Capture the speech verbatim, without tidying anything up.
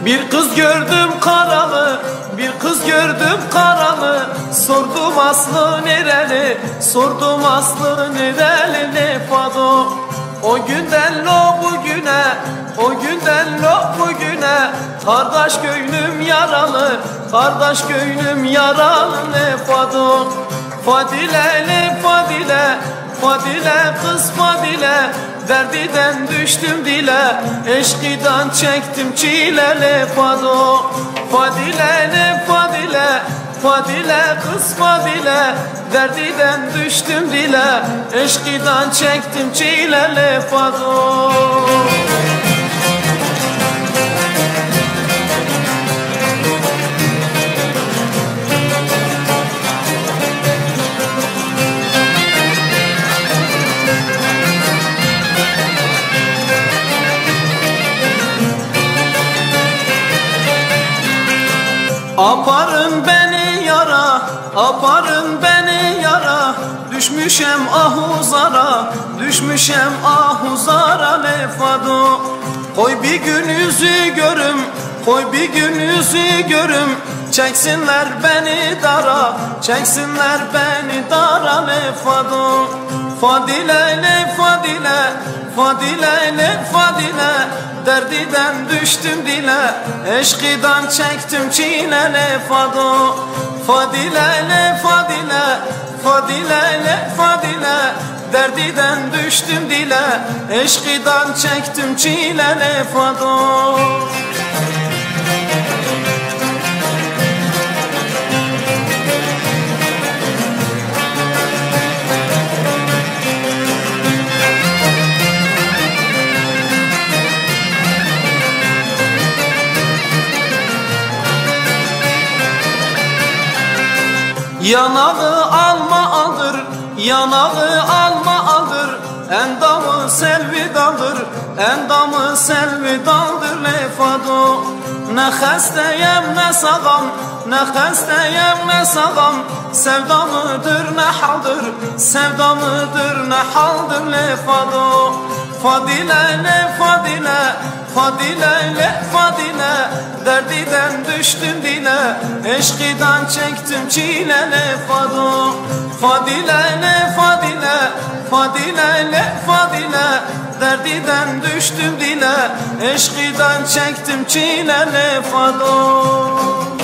Bir kız gördüm karalı, bir kız gördüm karalı. Sordum aslı nereli, sordum aslı nereli ne fado. O günden lo bugüne, o günden lo bugüne. Kardeş gönlüm yaralı, kardeş gönlüm yaralı ne fado. Fadile ne fadile, fadile kız fadile. Derdiden düştüm dile, eşkıdan çektim çile le fado. Fadile ne fadile, fadile kız fadile. Derdiden düştüm dile, eşkıdan çektim çile le fado. Aparın beni yara, aparın beni yara. Düşmüşem ahuzara, düşmüşem ahuzara ne fado. Koy bir gün yüzü görüm, koy bir gün yüzü görüm. Çeksinler beni dara, çeksinler beni dara ne fado. Fadile ne fadile, fadile ne fadile. Derdiden düştüm dile, eşkıdan çektim çile ne fado. Fadile ne fadile, fadile ne fadile. Derdiden düştüm dile, eşkıdan çektim çile ne fado. Yanağı alma alır, yanağı alma alır. Endamı selvidandır, endamı selvidandır ne fado. Ne hastayım ne sağam, ne hastayım ne sağam. Sevdamıdır ne haldır, sevdamıdır ne haldır ne fado. Fadile ne fadile, fadile ne fadile. Derdiden düştüm dile, eşkıdan çektim çile ne fado. Fadile ne fadile, fadile ne fadile. Derdiden düştüm dile, eşkıdan çektim çile ne fado.